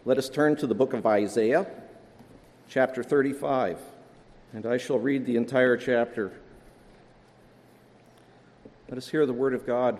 Let us turn to the book of Isaiah, chapter 35, and I shall read the entire chapter. Let us hear the word of God.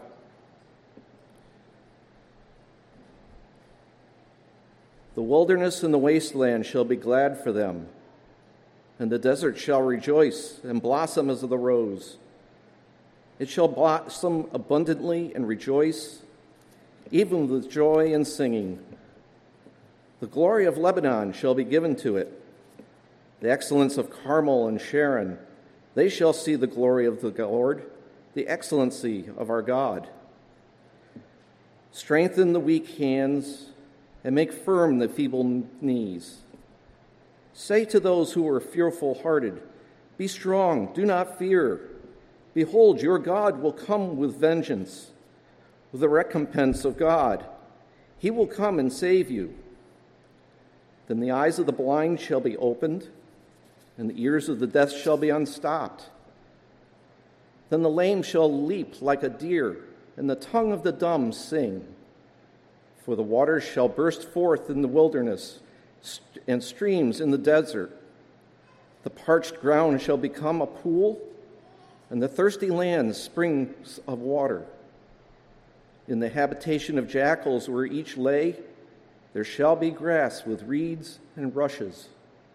The wilderness and the wasteland shall be glad for them, and the desert shall rejoice and blossom as the rose. It shall blossom abundantly and rejoice, even with joy and singing. The glory of Lebanon shall be given to it, the excellence of Carmel and Sharon. They shall see the glory of the Lord, the excellency of our God. Strengthen the weak hands and make firm the feeble knees. Say to those who are fearful-hearted, be strong, do not fear. Behold, your God will come with vengeance, with the recompense of God. He will come and save you. Then the eyes of the blind shall be opened, and the ears of the deaf shall be unstopped. Then the lame shall leap like a deer, and the tongue of the dumb sing. For the waters shall burst forth in the wilderness, and streams in the desert. The parched ground shall become a pool, and the thirsty land springs of water. In the habitation of jackals where each lay, there shall be grass with reeds and rushes.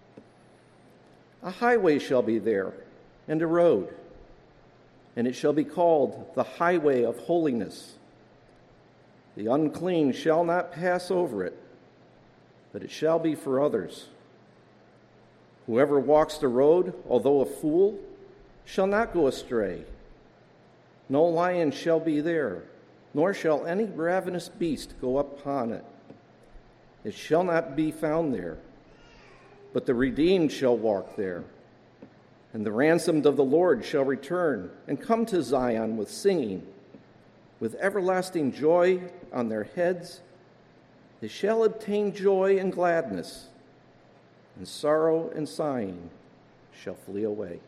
A highway shall be there, and a road, and it shall be called the highway of holiness. The unclean shall not pass over it, but it shall be for others. Whoever walks the road, although a fool, shall not go astray. No lion shall be there, nor shall any ravenous beast go upon it. It shall not be found there, but the redeemed shall walk there. And the ransomed of the Lord shall return and come to Zion with singing, with everlasting joy on their heads. They shall obtain joy and gladness, and sorrow and sighing shall flee away.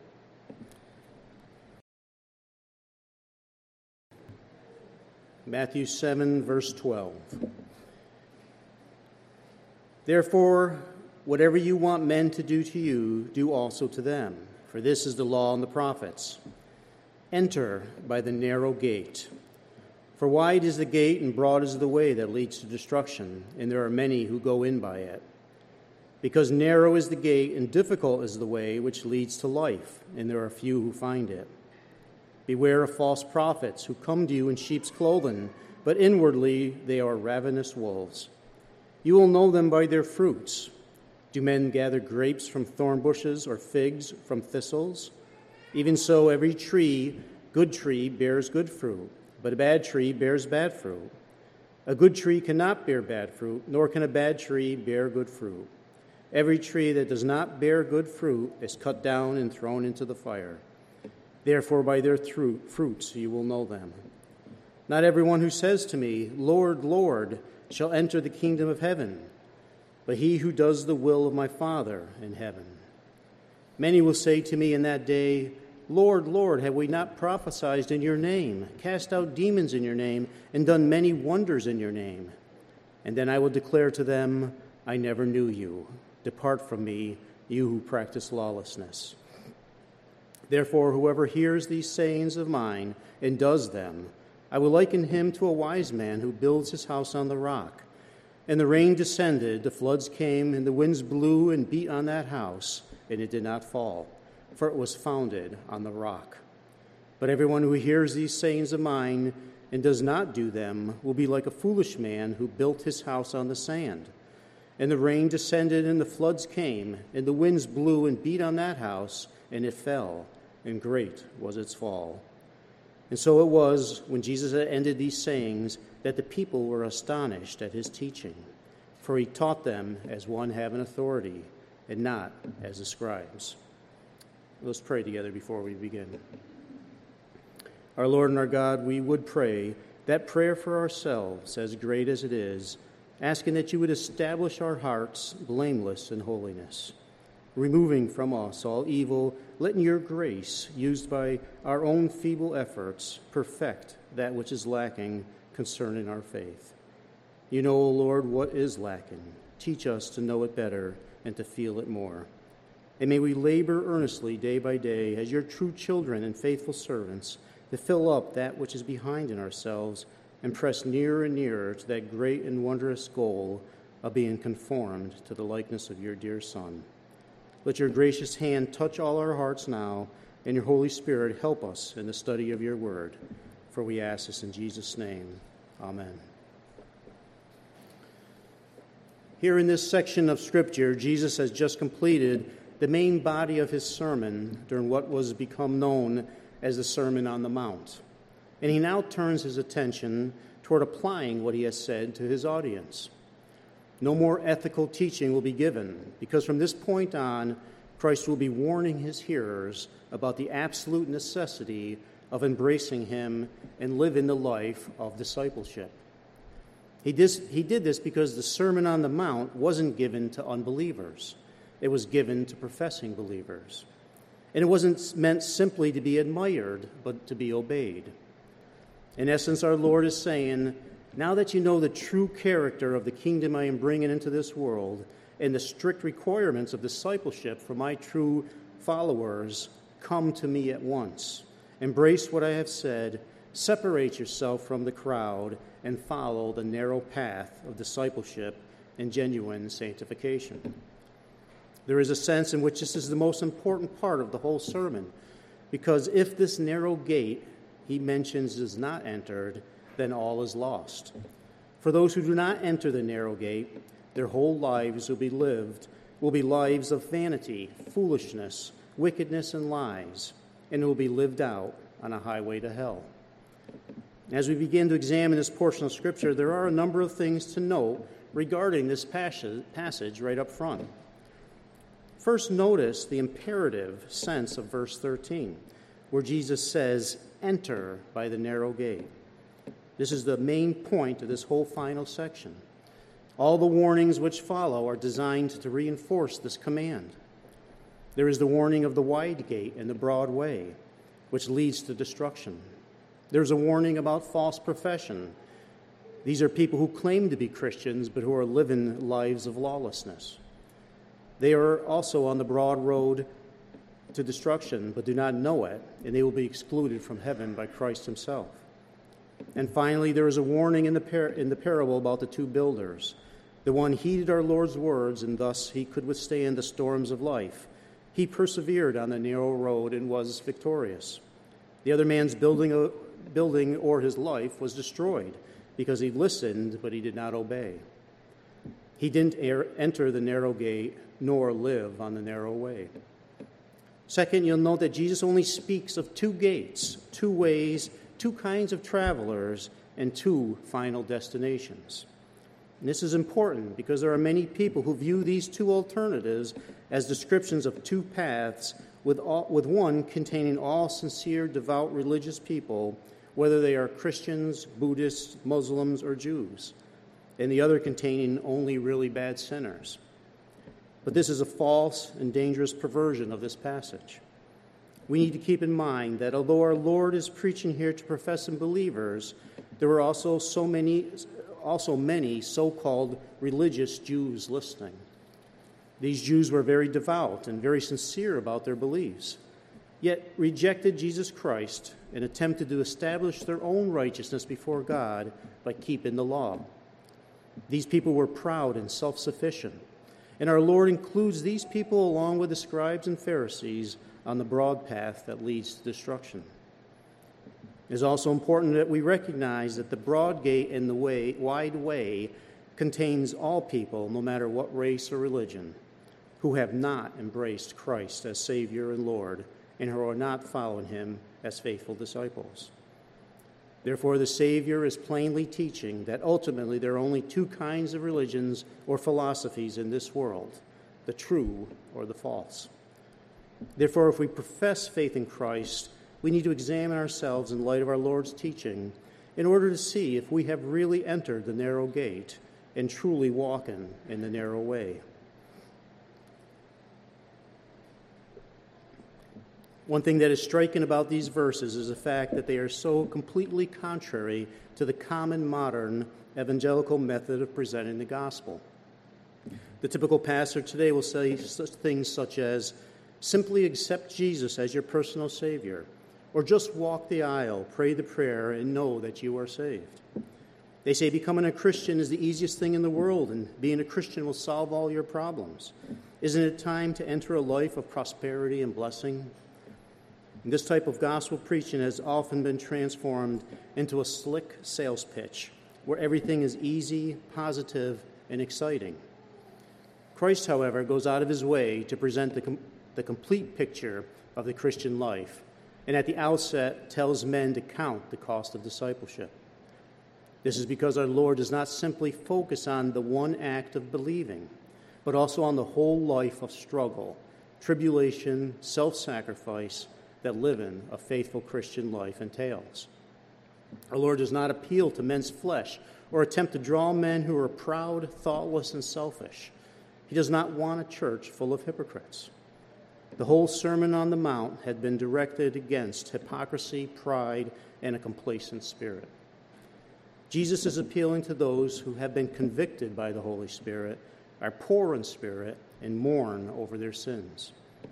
Matthew 7, verse 12. Therefore, whatever you want men to do to you, do also to them, for this is the law and the prophets. Enter by the narrow gate. For wide is the gate and broad is the way that leads to destruction, and there are many who go in by it. Because narrow is the gate and difficult is the way which leads to life, and there are few who find it. Beware of false prophets who come to you in sheep's clothing, but inwardly they are ravenous wolves. You will know them by their fruits. Do men gather grapes from thorn bushes or figs from thistles? Even so, every good tree, bears good fruit, but a bad tree bears bad fruit. A good tree cannot bear bad fruit, nor can a bad tree bear good fruit. Every tree that does not bear good fruit is cut down and thrown into the fire. Therefore, by their fruits you will know them. Not everyone who says to me, Lord, Lord, shall enter the kingdom of heaven, but he who does the will of my Father in heaven. Many will say to me in that day, Lord, Lord, have we not prophesied in your name, cast out demons in your name, and done many wonders in your name? And then I will declare to them, I never knew you. Depart from me, you who practice lawlessness. Therefore, whoever hears these sayings of mine and does them, I will liken him to a wise man who builds his house on the rock. And the rain descended, the floods came, and the winds blew and beat on that house, and it did not fall, for it was founded on the rock. But everyone who hears these sayings of mine and does not do them will be like a foolish man who built his house on the sand. And the rain descended, and the floods came, and the winds blew and beat on that house, and it fell, and great was its fall. And so it was, when Jesus had ended these sayings, that the people were astonished at his teaching, for he taught them as one having authority, and not as the scribes. Let's pray together before we begin. Our Lord and our God, we would pray that prayer for ourselves, as great as it is, asking that you would establish our hearts blameless in holiness, removing from us all evil, letting your grace, used by our own feeble efforts, perfect that which is lacking concerning our faith. You know, O Lord, what is lacking. teach us to know it better and to feel it more. And may we labor earnestly day by day as your true children and faithful servants to fill up that which is behind in ourselves and press nearer and nearer to that great and wondrous goal of being conformed to the likeness of your dear Son. Let your gracious hand touch all our hearts now, and your Holy Spirit help us in the study of your word. For we ask this in Jesus' name. Amen. Here in this section of Scripture, Jesus has just completed the main body of his sermon during what was become known as the Sermon on the Mount. And he now turns his attention toward applying what he has said to his audience. No more ethical teaching will be given, because from this point on, Christ will be warning his hearers about the absolute necessity of embracing him and living the life of discipleship. He did this because the Sermon on the Mount wasn't given to unbelievers. It was given to professing believers. And it wasn't meant simply to be admired, but to be obeyed. In essence, our Lord is saying, now that you know the true character of the kingdom I am bringing into this world and the strict requirements of discipleship for my true followers, come to me at once. Embrace what I have said, separate yourself from the crowd, and follow the narrow path of discipleship and genuine sanctification. There is a sense in which this is the most important part of the whole sermon, because if this narrow gate he mentions is not entered, then all is lost. For those who do not enter the narrow gate, their whole lives will be lives of vanity, foolishness, wickedness, and lies, and it will be lived out on a highway to hell. As we begin to examine this portion of Scripture, there are a number of things to note regarding this passage right up front. First, notice the imperative sense of verse 13, where Jesus says, "Enter by the narrow gate." This is the main point of this whole final section. All the warnings which follow are designed to reinforce this command. There is the warning of the wide gate and the broad way, which leads to destruction. There's a warning about false profession. These are people who claim to be Christians, but who are living lives of lawlessness. They are also on the broad road to destruction, but do not know it, and they will be excluded from heaven by Christ himself. And finally, there is a warning in the parable about the two builders. The one heeded our Lord's words, and thus he could withstand the storms of life. He persevered on the narrow road and was victorious. The other man's building or his life was destroyed because he listened, but he did not obey. He didn't enter the narrow gate nor live on the narrow way. Second, you'll note that Jesus only speaks of two gates, two ways, two kinds of travelers, and two final destinations. And this is important because there are many people who view these two alternatives as descriptions of two paths, with one containing all sincere, devout, religious people, whether they are Christians, Buddhists, Muslims, or Jews, and the other containing only really bad sinners. But this is a false and dangerous perversion of this passage. We need to keep in mind that although our Lord is preaching here to professing believers, there were also many so-called religious Jews listening. These Jews were very devout and very sincere about their beliefs, yet rejected Jesus Christ and attempted to establish their own righteousness before God by keeping the law. These people were proud and self-sufficient, and our Lord includes these people along with the scribes and Pharisees on the broad path that leads to destruction. It is also important that we recognize that the broad gate and the wide way contains all people, no matter what race or religion, who have not embraced Christ as Savior and Lord and who are not following him as faithful disciples. Therefore, the Savior is plainly teaching that ultimately there are only two kinds of religions or philosophies in this world, the true or the false. Therefore, if we profess faith in Christ, we need to examine ourselves in light of our Lord's teaching in order to see if we have really entered the narrow gate and truly walking in the narrow way. One thing that is striking about these verses is the fact that they are so completely contrary to the common modern evangelical method of presenting the gospel. The typical pastor today will say such things such as, simply accept Jesus as your personal Savior, or just walk the aisle, pray the prayer, and know that you are saved. They say becoming a Christian is the easiest thing in the world, and being a Christian will solve all your problems. Isn't it time to enter a life of prosperity and blessing? And this type of gospel preaching has often been transformed into a slick sales pitch, where everything is easy, positive, and exciting. Christ, however, goes out of his way to present the complete picture of the Christian life, and at the outset tells men to count the cost of discipleship. This is because our Lord does not simply focus on the one act of believing, but also on the whole life of struggle, tribulation, self-sacrifice that living a faithful Christian life entails. Our Lord does not appeal to men's flesh or attempt to draw men who are proud, thoughtless, and selfish. He does not want a church full of hypocrites. The whole Sermon on the Mount had been directed against hypocrisy, pride, and a complacent spirit. Jesus is appealing to those who have been convicted by the Holy Spirit, are poor in spirit, and mourn over their sins.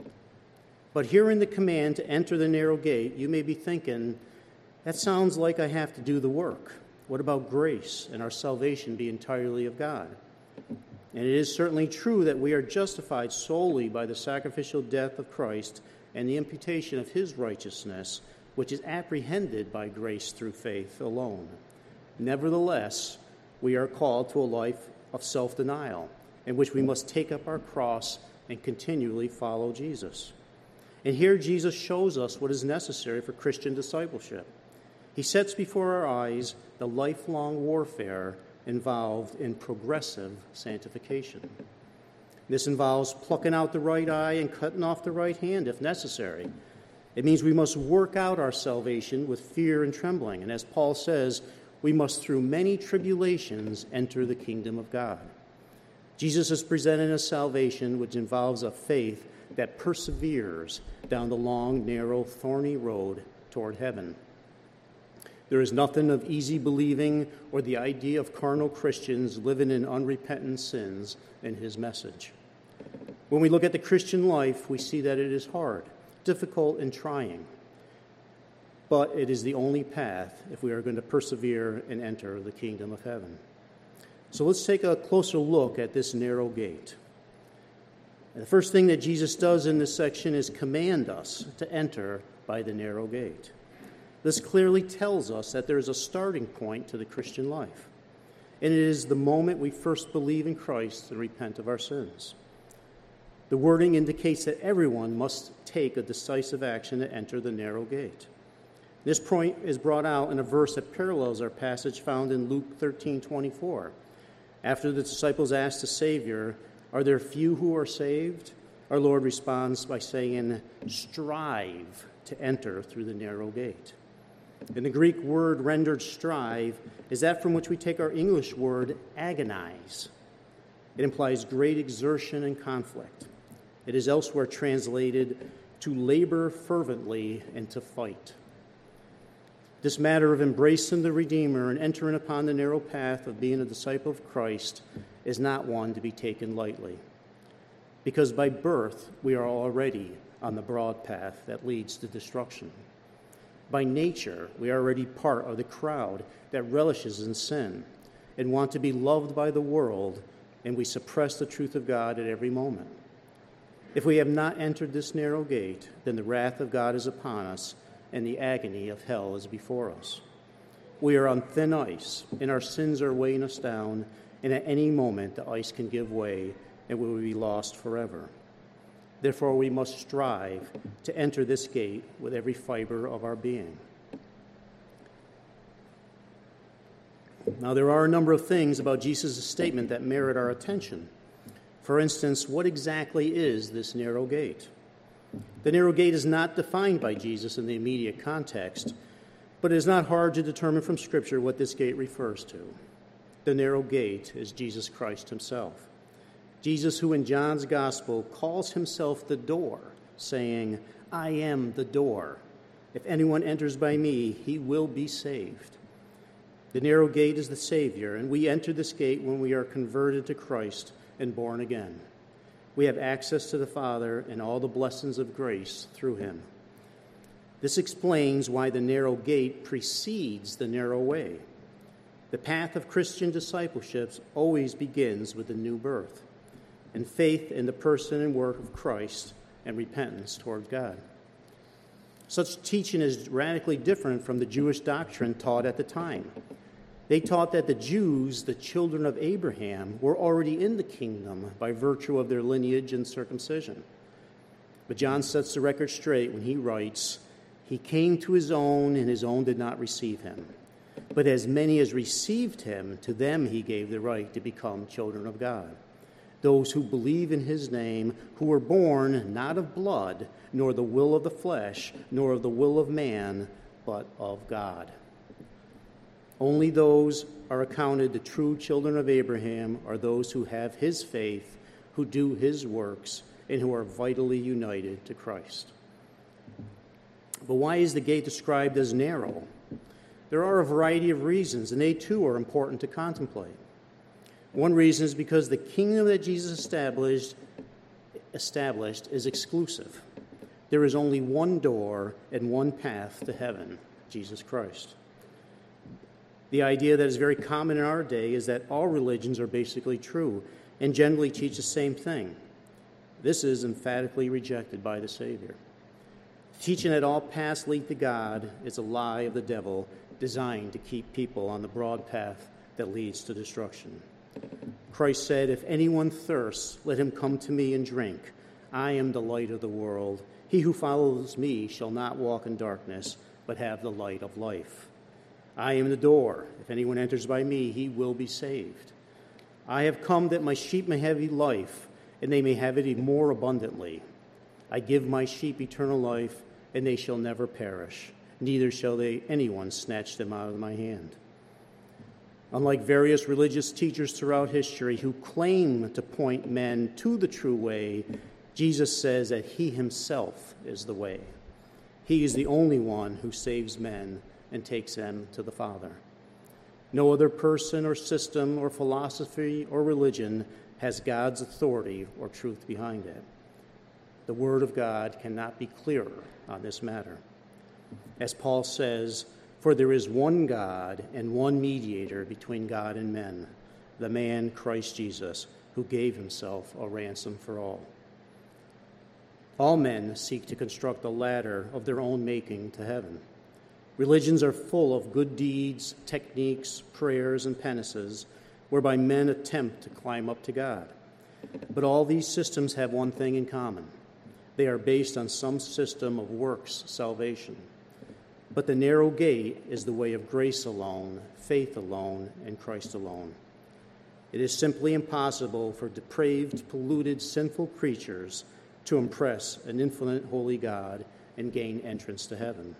But hearing the command to enter the narrow gate, you may be thinking, that sounds like I have to do the work. What about grace and our salvation be entirely of God? And it is certainly true that we are justified solely by the sacrificial death of Christ and the imputation of his righteousness, which is apprehended by grace through faith alone. Nevertheless, we are called to a life of self-denial, in which we must take up our cross and continually follow Jesus. And here Jesus shows us what is necessary for Christian discipleship. He sets before our eyes the lifelong warfare involved in progressive sanctification. This involves plucking out the right eye and cutting off the right hand if necessary. It means we must work out our salvation with fear and trembling. And as Paul says, we must through many tribulations enter the kingdom of God. Jesus is presenting a salvation which involves a faith that perseveres down the long, narrow, thorny road toward heaven. There is nothing of easy believing or the idea of carnal Christians living in unrepentant sins in his message. When we look at the Christian life, we see that it is hard, difficult, and trying. But it is the only path if we are going to persevere and enter the kingdom of heaven. So let's take a closer look at this narrow gate. And the first thing that Jesus does in this section is command us to enter by the narrow gate. This clearly tells us that there is a starting point to the Christian life, and it is the moment we first believe in Christ and repent of our sins. The wording indicates that everyone must take a decisive action to enter the narrow gate. This point is brought out in a verse that parallels our passage found in Luke 13:24. After the disciples asked the Savior, "Are there few who are saved?" Our Lord responds by saying, "Strive to enter through the narrow gate." And the Greek word rendered strive is that from which we take our English word agonize. It implies great exertion and conflict. It is elsewhere translated to labor fervently and to fight. This matter of embracing the Redeemer and entering upon the narrow path of being a disciple of Christ is not one to be taken lightly, because by birth we are already on the broad path that leads to destruction. By nature, we are already part of the crowd that relishes in sin and want to be loved by the world, and we suppress the truth of God at every moment. If we have not entered this narrow gate, then the wrath of God is upon us, and the agony of hell is before us. We are on thin ice, and our sins are weighing us down, and at any moment the ice can give way, and we will be lost forever. Therefore, we must strive to enter this gate with every fiber of our being. Now, there are a number of things about Jesus' statement that merit our attention. For instance, what exactly is this narrow gate? The narrow gate is not defined by Jesus in the immediate context, but it is not hard to determine from Scripture what this gate refers to. The narrow gate is Jesus Christ himself. Jesus, who in John's Gospel calls himself the door, saying, "I am the door. If anyone enters by me, he will be saved." The narrow gate is the Savior, and we enter this gate when we are converted to Christ and born again. We have access to the Father and all the blessings of grace through him. This explains why the narrow gate precedes the narrow way. The path of Christian discipleship always begins with the new birth and faith in the person and work of Christ and repentance toward God. Such teaching is radically different from the Jewish doctrine taught at the time. They taught that the Jews, the children of Abraham, were already in the kingdom by virtue of their lineage and circumcision. But John sets the record straight when he writes, "He came to his own, and his own did not receive him. But as many as received him, to them he gave the right to become children of God. Those who believe in his name, who were born not of blood, nor the will of the flesh, nor of the will of man, but of God." Only those are accounted the true children of Abraham are those who have his faith, who do his works, and who are vitally united to Christ. But why is the gate described as narrow? There are a variety of reasons, and they too are important to contemplate. One reason is because the kingdom that Jesus established is exclusive. There is only one door and one path to heaven, Jesus Christ. The idea that is very common in our day is that all religions are basically true and generally teach the same thing. This is emphatically rejected by the Savior. Teaching that all paths lead to God is a lie of the devil designed to keep people on the broad path that leads to destruction. Christ said, "If anyone thirsts, let him come to me and drink. I am the light of the world. He who follows me shall not walk in darkness, but have the light of life. I am the door. If anyone enters by me, he will be saved. I have come that my sheep may have life, and they may have it more abundantly. I give my sheep eternal life, and they shall never perish, neither shall anyone snatch them out of my hand." Unlike various religious teachers throughout history who claim to point men to the true way, Jesus says that he himself is the way. He is the only one who saves men and takes them to the Father. No other person or system or philosophy or religion has God's authority or truth behind it. The Word of God cannot be clearer on this matter. As Paul says, "For there is one God and one mediator between God and men, the man Christ Jesus, who gave himself a ransom for all." All men seek to construct a ladder of their own making to heaven. Religions are full of good deeds, techniques, prayers, and penances, whereby men attempt to climb up to God. But all these systems have one thing in common. They are based on some system of works salvation. But the narrow gate is the way of grace alone, faith alone, and Christ alone. It is simply impossible for depraved, polluted, sinful creatures to impress an infinite holy God and gain entrance to heaven.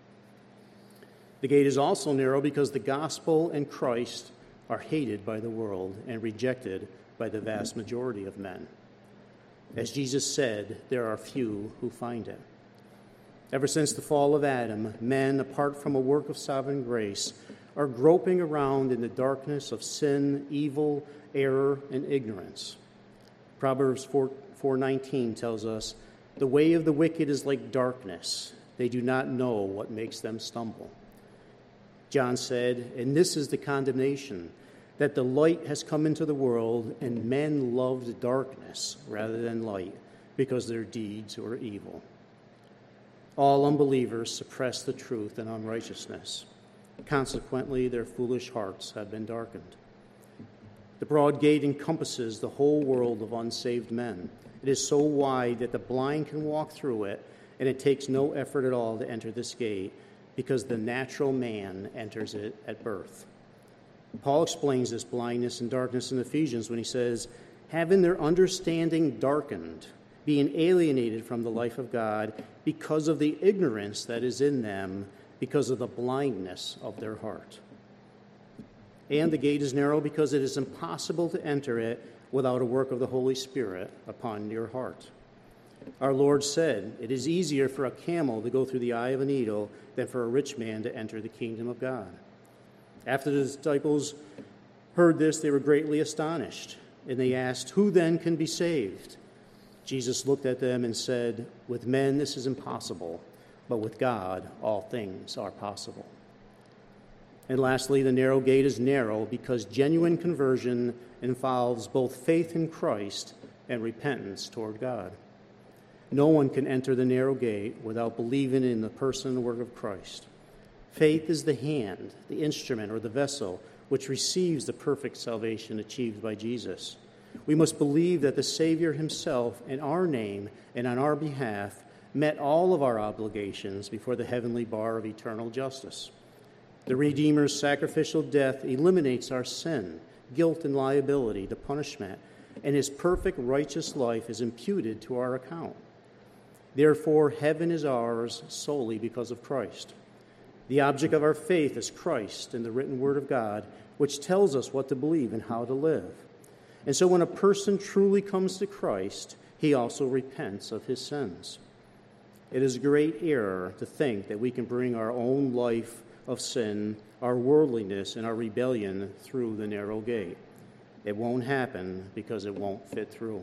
The gate is also narrow because the gospel and Christ are hated by the world and rejected by the vast majority of men. As Jesus said, there are few who find it. Ever since the fall of Adam, men, apart from a work of sovereign grace, are groping around in the darkness of sin, evil, error, and ignorance. Proverbs 4:19 tells us, "The way of the wicked is like darkness. They do not know what makes them stumble." John said, "And this is the condemnation, that the light has come into the world, and men loved darkness rather than light, because their deeds were evil." All unbelievers suppress the truth and unrighteousness. Consequently, their foolish hearts have been darkened. The broad gate encompasses the whole world of unsaved men. It is so wide that the blind can walk through it, and it takes no effort at all to enter this gate, because the natural man enters it at birth. Paul explains this blindness and darkness in Ephesians when he says, "Having their understanding darkened, being alienated from the life of God because of the ignorance that is in them, because of the blindness of their heart." And the gate is narrow because it is impossible to enter it without a work of the Holy Spirit upon your heart. Our Lord said, "It is easier for a camel to go through the eye of a needle than for a rich man to enter the kingdom of God." After the disciples heard this, they were greatly astonished. and they asked, "Who then can be saved?" Jesus looked at them and said, "With men this is impossible, but with God all things are possible." And lastly, the narrow gate is narrow because genuine conversion involves both faith in Christ and repentance toward God. No one can enter the narrow gate without believing in the person and work of Christ. Faith is the hand, the instrument, or the vessel which receives the perfect salvation achieved by Jesus. We must believe that the Savior himself, in our name and on our behalf, met all of our obligations before the heavenly bar of eternal justice. The Redeemer's sacrificial death eliminates our sin, guilt, and liability, the punishment, and his perfect righteous life is imputed to our account. Therefore, heaven is ours solely because of Christ. The object of our faith is Christ and the written word of God, which tells us what to believe and how to live. And so when a person truly comes to Christ, he also repents of his sins. It is a great error to think that we can bring our own life of sin, our worldliness, and our rebellion through the narrow gate. It won't happen because it won't fit through.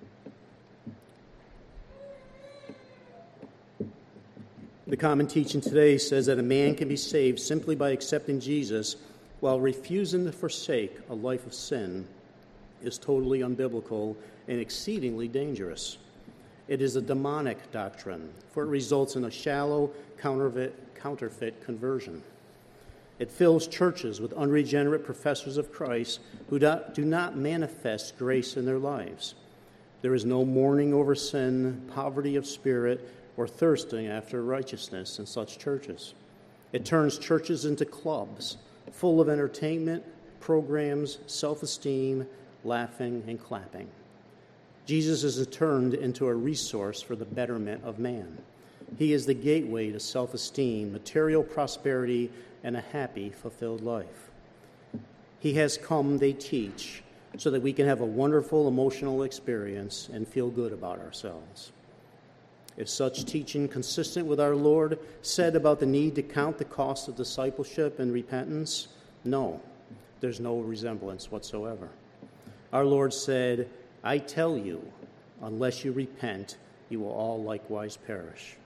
The common teaching today says that a man can be saved simply by accepting Jesus while refusing to forsake a life of sin is totally unbiblical and exceedingly dangerous. It is a demonic doctrine, for it results in a shallow, counterfeit conversion. It fills churches with unregenerate professors of Christ who do not manifest grace in their lives. There is no mourning over sin, poverty of spirit, or thirsting after righteousness in such churches. It turns churches into clubs, full of entertainment, programs, self-esteem, laughing, and clapping. Jesus is turned into a resource for the betterment of man. He is the gateway to self-esteem, material prosperity, and a happy, fulfilled life. He has come, they teach, so that we can have a wonderful emotional experience and feel good about ourselves. Is such teaching consistent with our Lord said about the need to count the cost of discipleship and repentance? No, there's no resemblance whatsoever. Our Lord said, "I tell you, unless you repent, you will all likewise perish."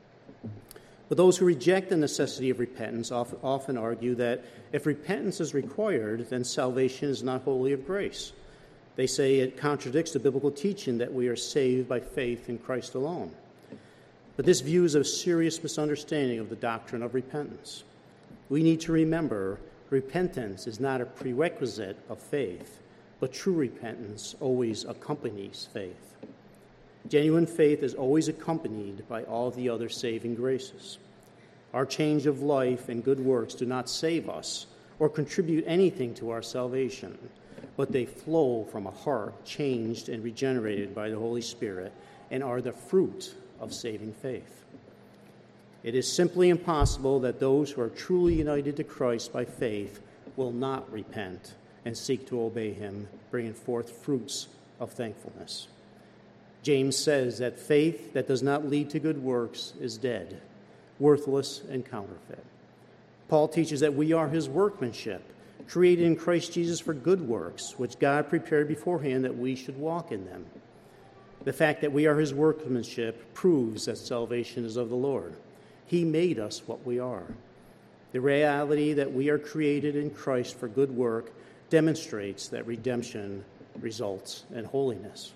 But those who reject the necessity of repentance often argue that if repentance is required, then salvation is not wholly of grace. They say it contradicts the biblical teaching that we are saved by faith in Christ alone. But this view is a serious misunderstanding of the doctrine of repentance. We need to remember repentance is not a prerequisite of faith, but true repentance always accompanies faith. Genuine faith is always accompanied by all the other saving graces. Our change of life and good works do not save us or contribute anything to our salvation, but they flow from a heart changed and regenerated by the Holy Spirit and are the fruit of saving faith. It is simply impossible that those who are truly united to Christ by faith will not repent and seek to obey him, bringing forth fruits of thankfulness. James says that faith that does not lead to good works is dead, worthless, and counterfeit. Paul teaches that we are his workmanship, created in Christ Jesus for good works, which God prepared beforehand that we should walk in them. The fact that we are his workmanship proves that salvation is of the Lord. He made us what we are. The reality that we are created in Christ for good work demonstrates that redemption results in holiness.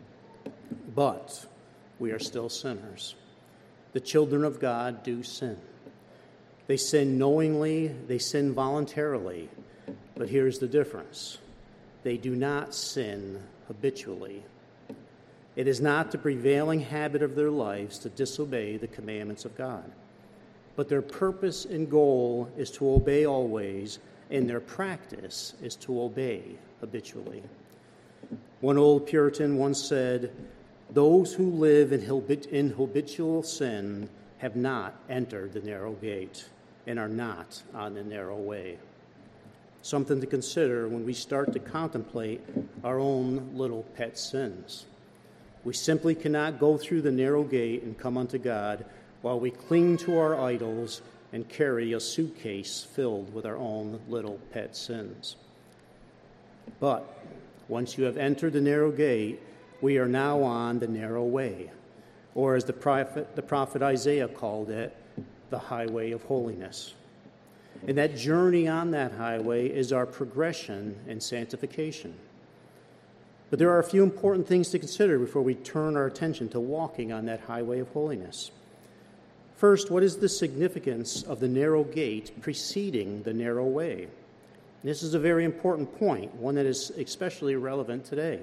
But we are still sinners. The children of God do sin. They sin knowingly, they sin voluntarily. But here's the difference. They do not sin habitually. It is not the prevailing habit of their lives to disobey the commandments of God. But their purpose and goal is to obey always, and their practice is to obey habitually. One old Puritan once said, "Those who live in habitual sin have not entered the narrow gate and are not on the narrow way." Something to consider when we start to contemplate our own little pet sins. We simply cannot go through the narrow gate and come unto God while we cling to our idols and carry a suitcase filled with our own little pet sins. But Once you have entered the narrow gate, we are now on the narrow way, or as the prophet Isaiah called it, the highway of holiness. And that journey on that highway is our progression in sanctification. But there are a few important things to consider before we turn our attention to walking on that highway of holiness. First, what is the significance of the narrow gate preceding the narrow way? This is a very important point, one that is especially relevant today.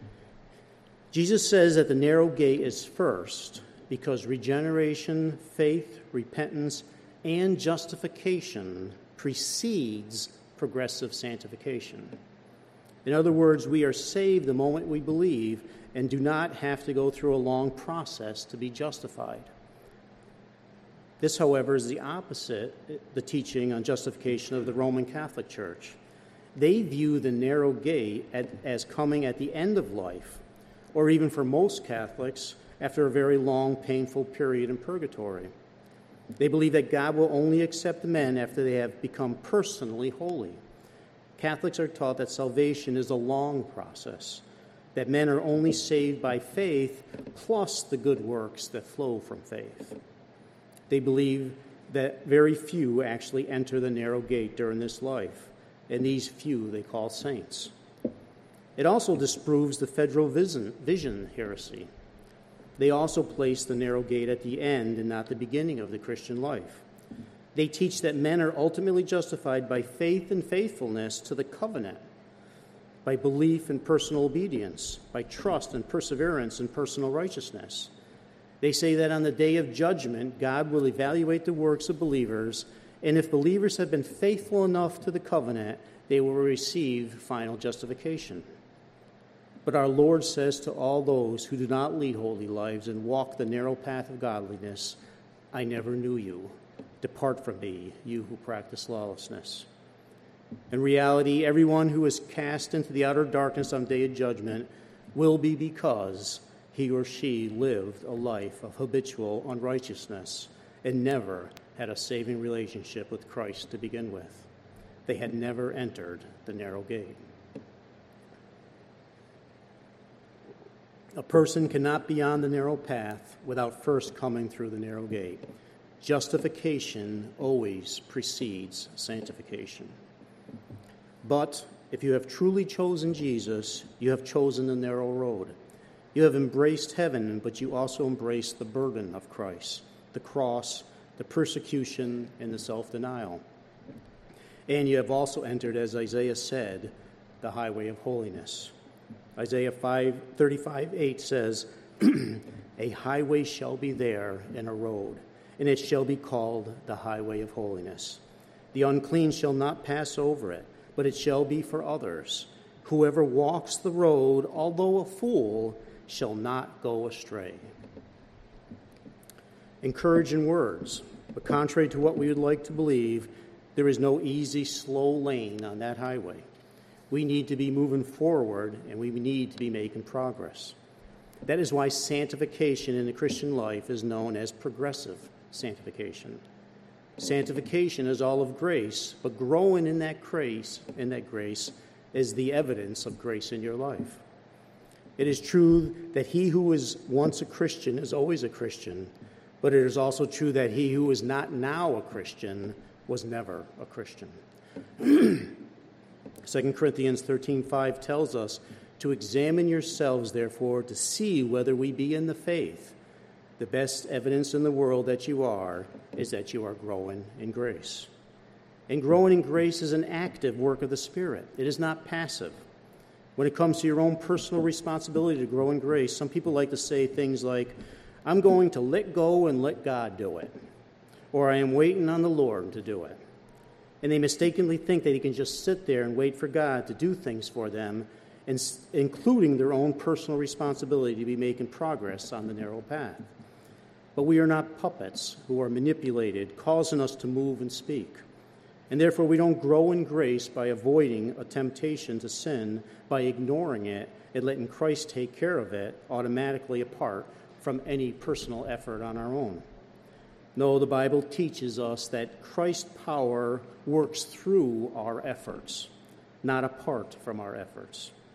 Jesus says that the narrow gate is first because regeneration, faith, repentance, and justification precedes progressive sanctification. In other words, we are saved the moment we believe and do not have to go through a long process to be justified. This, however, is the opposite, the teaching on justification of the Roman Catholic Church. They view the narrow gate as coming at the end of life, or even for most Catholics, after a very long, painful period in purgatory. They believe that God will only accept men after they have become personally holy. Catholics are taught that salvation is a long process, that men are only saved by faith plus the good works that flow from faith. They believe that very few actually enter the narrow gate during this life, and these few they call saints. It also disproves the federal vision heresy. They also place the narrow gate at the end and not the beginning of the Christian life. They teach that men are ultimately justified by faith and faithfulness to the covenant, by belief and personal obedience, by trust and perseverance and personal righteousness. They say that on the day of judgment, God will evaluate the works of believers, and if believers have been faithful enough to the covenant, they will receive final justification. But our Lord says to all those who do not lead holy lives and walk the narrow path of godliness, I never knew you. Depart from me, you who practice lawlessness. In reality, everyone who is cast into the outer darkness on the day of judgment will be because he or she lived a life of habitual unrighteousness and never had a saving relationship with Christ to begin with. They had never entered the narrow gate. A person cannot be on the narrow path without first coming through the narrow gate. Justification always precedes sanctification. But if you have truly chosen Jesus, you have chosen the narrow road. You have embraced heaven, but you also embrace the burden of Christ, the cross, the persecution, and the self-denial. And you have also entered, as Isaiah said, the highway of holiness. Isaiah 35:8 says, a highway shall be there and a road, and it shall be called the highway of holiness. The unclean shall not pass over it, but it shall be for others. Whoever walks the road, although a fool, shall not go astray. Encouraging words, but contrary to what we would like to believe, there is no easy, slow lane on that highway. We need to be moving forward, and we need to be making progress. That is why sanctification in the Christian life is known as progressive sanctification. Sanctification is all of grace, but growing in that grace is the evidence of grace in your life. It is true that he who was once a Christian is always a Christian, but it is also true that he who is not now a Christian was never a Christian. 2 Corinthians 13:5 tells us to examine yourselves, therefore, to see whether we be in the faith. The best evidence in the world that you are is that you are growing in grace. And growing in grace is an active work of the Spirit. It is not passive. When it comes to your own personal responsibility to grow in grace, some people like to say things like, I'm going to let go and let God do it, or I am waiting on the Lord to do it. And they mistakenly think that he can just sit there and wait for God to do things for them, including their own personal responsibility to be making progress on the narrow path. But we are not puppets who are manipulated, causing us to move and speak. And therefore we don't grow in grace by avoiding a temptation to sin, by ignoring it and letting Christ take care of it automatically apart from any personal effort on our own. No, the Bible teaches us that Christ's power works through our efforts, not apart from our efforts.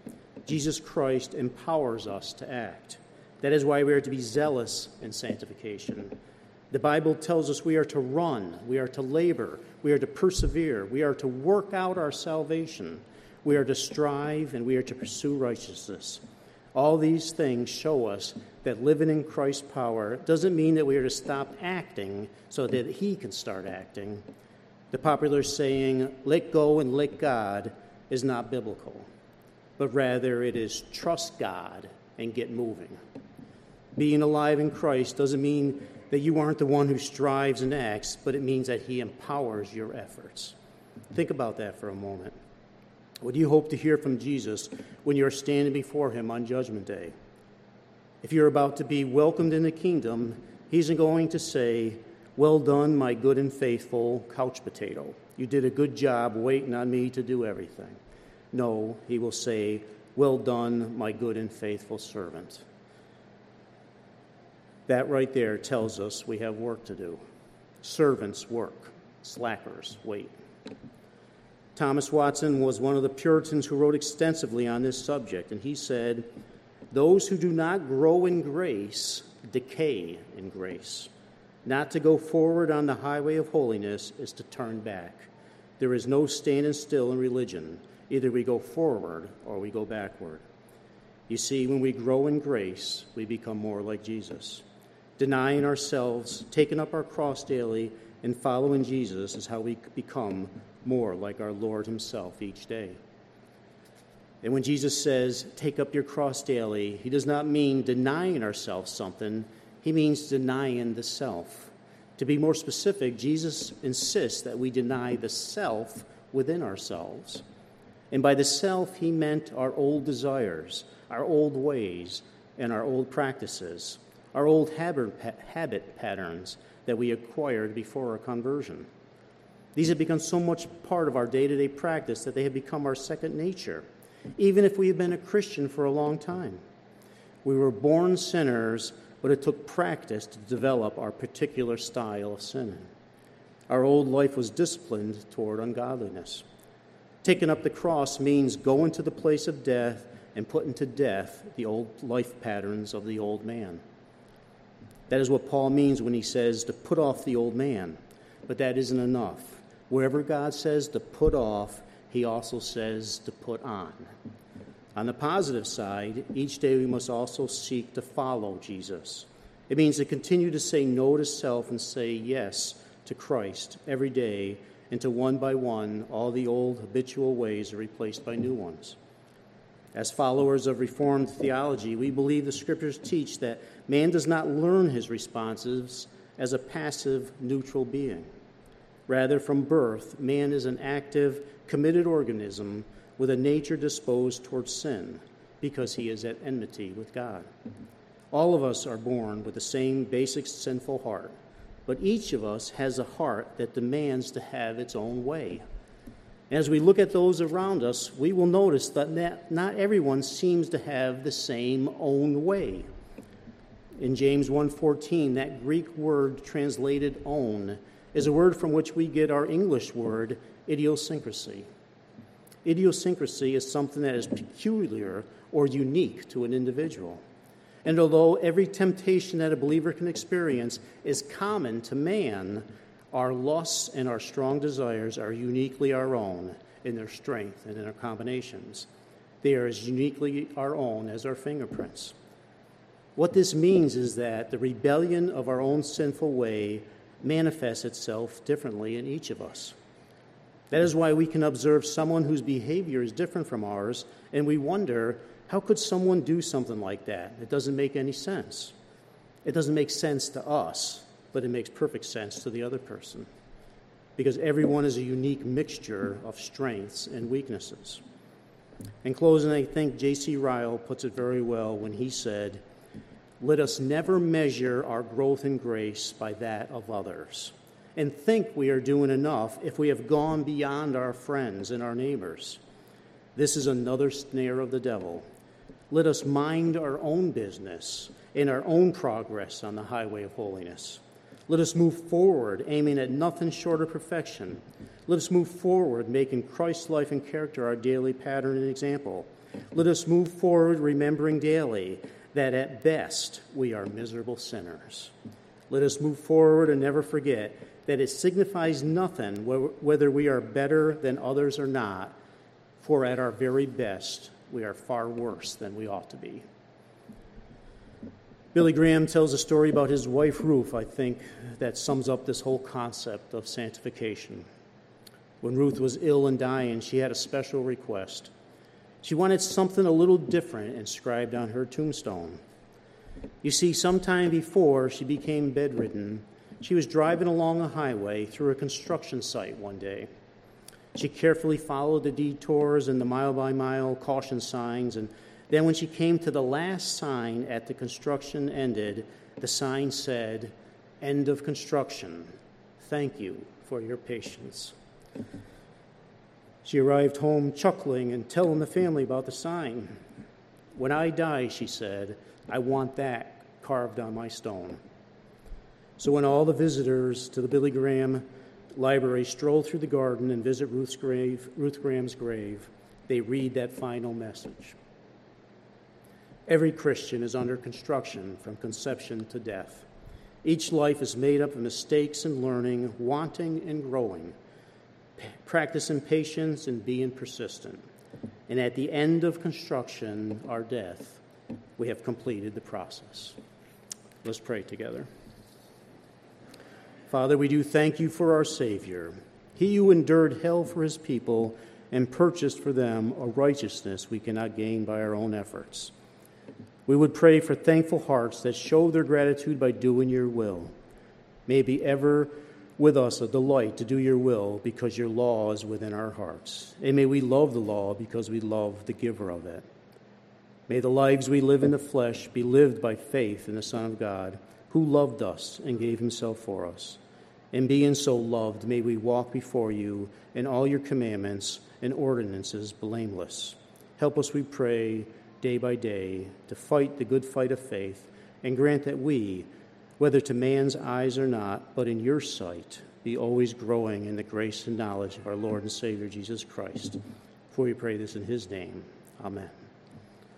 Jesus Christ empowers us to act. That is why we are to be zealous in sanctification. The Bible tells us we are to run, we are to labor, we are to persevere, we are to work out our salvation, we are to strive, and we are to pursue righteousness. All these things show us that living in Christ's power doesn't mean that we are to stop acting so that He can start acting. The popular saying, let go and let God, is not biblical, but rather it is trust God and get moving. Being alive in Christ doesn't mean that you aren't the one who strives and acts, but it means that He empowers your efforts. Think about that for a moment. What do you hope to hear from Jesus when you are standing before Him on Judgment Day? If you're about to be welcomed in the kingdom, He's going to say, well done, my good and faithful couch potato. You did a good job waiting on me to do everything. No, He will say, well done, my good and faithful servant. That right there tells us we have work to do. Servants work, slackers wait. Thomas Watson was one of the Puritans who wrote extensively on this subject, and he said, those who do not grow in grace decay in grace. Not to go forward on the highway of holiness is to turn back. There is no standing still in religion. Either we go forward or we go backward. You see, when we grow in grace, we become more like Jesus. Denying ourselves, taking up our cross daily, and following Jesus is how we become more like our Lord Himself each day. And when Jesus says, take up your cross daily, He does not mean denying ourselves something. He means denying the self. To be more specific, Jesus insists that we deny the self within ourselves. And by the self, He meant our old desires, our old ways, and our old practices, our old habit patterns that we acquired before our conversion. These have become so much part of our day-to-day practice that they have become our second nature, even if we have been a Christian for a long time. We were born sinners, but it took practice to develop our particular style of sinning. Our old life was disciplined toward ungodliness. Taking up the cross means going to the place of death and putting to death the old life patterns of the old man. That is what Paul means when he says to put off the old man. But that isn't enough. Wherever God says to put off, He also says to put on. On the positive side, each day we must also seek to follow Jesus. It means to continue to say no to self and say yes to Christ every day, until one by one all the old habitual ways are replaced by new ones. As followers of Reformed theology, we believe the Scriptures teach that man does not learn his responses as a passive, neutral being. Rather, from birth, man is an active, committed organism with a nature disposed towards sin because he is at enmity with God. All of us are born with the same basic sinful heart, but each of us has a heart that demands to have its own way. As we look at those around us, we will notice that not everyone seems to have the same own way. In James 1:14, that Greek word translated own is a word from which we get our English word idiosyncrasy. Idiosyncrasy is something that is peculiar or unique to an individual. And although every temptation that a believer can experience is common to man, our lusts and our strong desires are uniquely our own in their strength and in their combinations. They are as uniquely our own as our fingerprints. What this means is that the rebellion of our own sinful way manifests itself differently in each of us. That is why we can observe someone whose behavior is different from ours, and we wonder, how could someone do something like that? It doesn't make any sense. It doesn't make sense to us, but it makes perfect sense to the other person, because everyone is a unique mixture of strengths and weaknesses. In closing, I think J.C. Ryle puts it very well when he said, "Let us never measure our growth in grace by that of others, and think we are doing enough if we have gone beyond our friends and our neighbors. This is another snare of the devil. Let us mind our own business and our own progress on the highway of holiness. Let us move forward, aiming at nothing short of perfection. Let us move forward, making Christ's life and character our daily pattern and example. Let us move forward remembering daily that at best we are miserable sinners. Let us move forward and never forget that it signifies nothing whether we are better than others or not, for at our very best we are far worse than we ought to be. Billy Graham tells a story about his wife Ruth, I think, that sums up this whole concept of sanctification. When Ruth was ill and dying, she had a special request. She wanted something a little different inscribed on her tombstone. You see, sometime before she became bedridden, she was driving along a highway through a construction site one day. She carefully followed the detours and the mile-by-mile caution signs, and then when she came to the last sign at the construction ended, the sign said, "End of construction. Thank you for your patience." She arrived home chuckling and telling the family about the sign. "When I die," she said, "I want that carved on my stone." So when all the visitors to the Billy Graham Library stroll through the garden and visit Ruth Graham's grave, they read that final message. Every Christian is under construction from conception to death. Each life is made up of mistakes and learning, wanting and growing, practicing patience and being persistent. And at the end of construction, our death, we have completed the process. Let's pray together. Father, we do thank you for our Savior, he who endured hell for his people and purchased for them a righteousness we cannot gain by our own efforts. We would pray for thankful hearts that show their gratitude by doing your will. May it be ever with us a delight to do your will because your law is within our hearts. And may we love the law because we love the giver of it. May the lives we live in the flesh be lived by faith in the Son of God, who loved us and gave himself for us. And being so loved, may we walk before you in all your commandments and ordinances blameless. Help us, we pray, day by day, to fight the good fight of faith, and grant that we, whether to man's eyes or not, but in your sight, be always growing in the grace and knowledge of our Lord and Savior, Jesus Christ. For we pray this in his name. Amen.